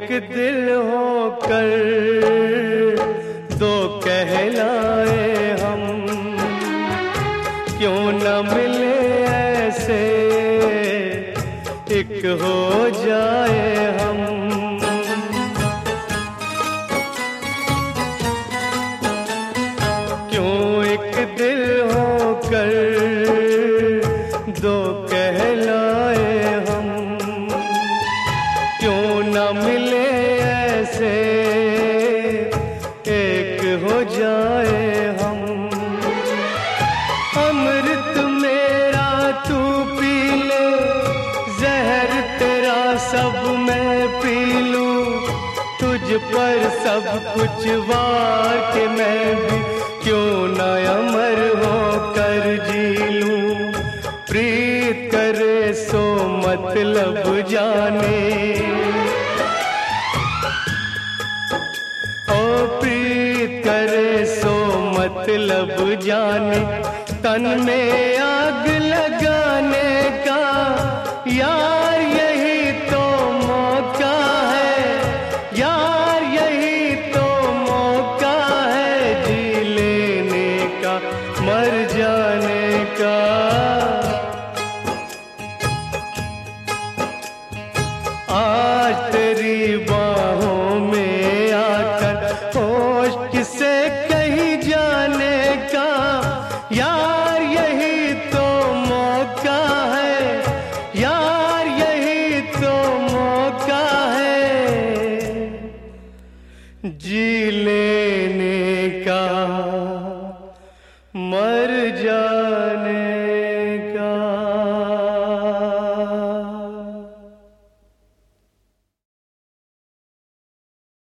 दिल होकर दो कहलाए हम, क्यों न मिले ऐसे एक हो जाए हम। क्यों एक दिल होकर दो कहलाए हम, क्यों न मिले ऐसे एक हो जाए हम। अमृत मेरा तू पी ले, जहर तेरा सब मैं पी लूं, तुझ पर सब कुछ वार के मैं भी क्यों न अमर होकर जी लूं। प्रीत करे सो मतलब जाने, ओ प्रीत करे सो मतलब जाने, तन में आग लगाने का यार यही तो मौका है, यार यही तो मौका है, जी लेने का मर जाने का। आज तेरी बाहों में आकर होश किसे कहीं जाने का, यार यही तो मौका है, यार यही तो मौका है, जी लेने का मर जाने